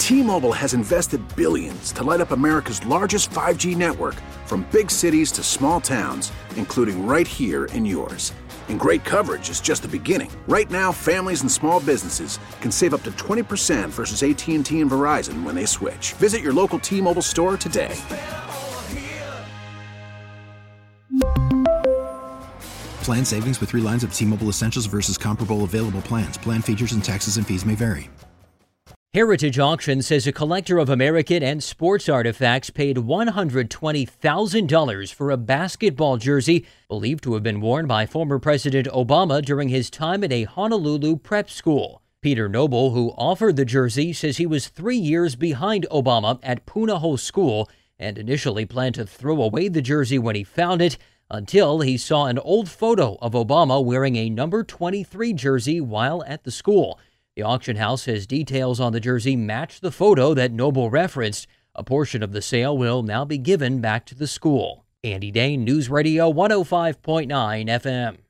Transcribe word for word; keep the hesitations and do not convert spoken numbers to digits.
T-Mobile has invested billions to light up America's largest five G network, from big cities to small towns, including right here in yours. And great coverage is just the beginning. Right now, families and small businesses can save up to twenty percent versus A T and T and Verizon when they switch. Visit your local T-Mobile store today. Plan savings with three lines of T-Mobile Essentials versus comparable available plans. Plan features and taxes and fees may vary. Heritage Auction says a collector of American and sports artifacts paid one hundred twenty thousand dollars for a basketball jersey believed to have been worn by former President Obama during his time at a Honolulu prep school. Peter Noble, who offered the jersey, says he was three years behind Obama at Punahou School and initially planned to throw away the jersey when he found it until he saw an old photo of Obama wearing a number twenty-three jersey while at the school. The auction house says details on the jersey match the photo that Noble referenced. A portion of the sale will now be given back to the school. Andy Dane, News Radio one oh five point nine F M.